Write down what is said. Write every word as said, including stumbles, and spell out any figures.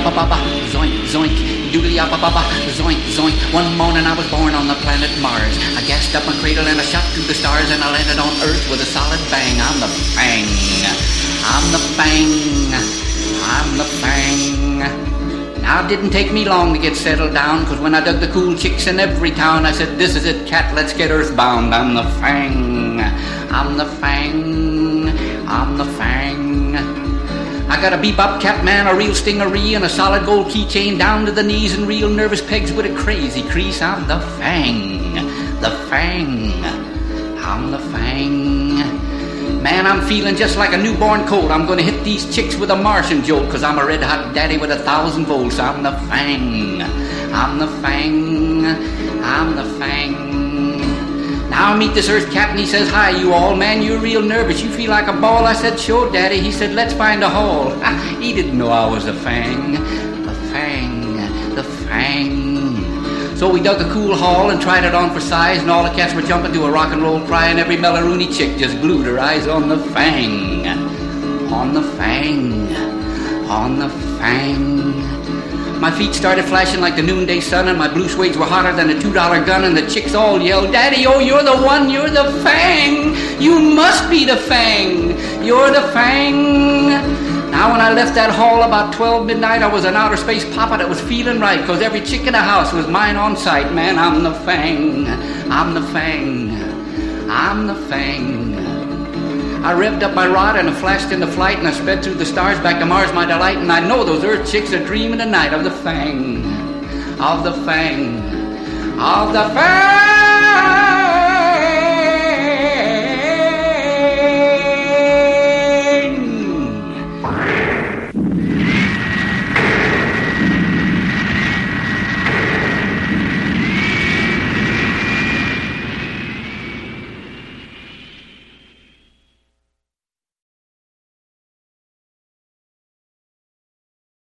Doodly-ya-ba-ba-ba, zoink, zoink. Doodly-ya-ba-ba-ba, zoink, zoink. One morning I was born on the planet Mars. I gassed up my cradle and I shot through the stars, and I landed on Earth with a solid bang. I'm the Fang. I'm the Fang. I'm the Fang. Now, it didn't take me long to get settled down, because when I dug the cool chicks in every town, I said, this is it, cat, let's get earthbound. I'm the Fang. I'm the Fang. I'm the Fang. I got a bebop cap man, a real stingaree, and a solid gold keychain down to the knees, and real nervous pegs with a crazy crease. I'm the Fang. The Fang. I'm the Fang. Man, I'm feeling just like a newborn colt. I'm gonna hit these chicks with a Martian jolt, cause I'm a red hot daddy with a thousand volts. I'm the Fang. I'm the Fang. I'm the Fang. Now I meet this earth cat and he says, hi you all. Man, you're real nervous. You feel like a ball. I said, sure daddy. He said, let's find a hall. He didn't know I was the Fang. The Fang. The Fang. So we dug a cool hall and tried it on for size, and all the cats were jumping to a rock and roll cry, and every Melaruni chick just glued her eyes on the Fang. On the Fang. On the Fang. My feet started flashing like the noonday sun, and my blue suedes were hotter than a two-dollar gun, and the chicks all yelled, Daddy, oh, you're the one, you're the Fang. You must be the Fang. You're the Fang. Now when I left that hall about twelve midnight, I was an outer space papa that was feeling right, because every chick in the house was mine on sight. Man, I'm the Fang. I'm the Fang. I'm the Fang. I revved up my rod and I flashed into flight, and I sped through the stars back to Mars, my delight, and I know those earth chicks are dreaming tonight of the Fang. Of the Fang. Of the Fang.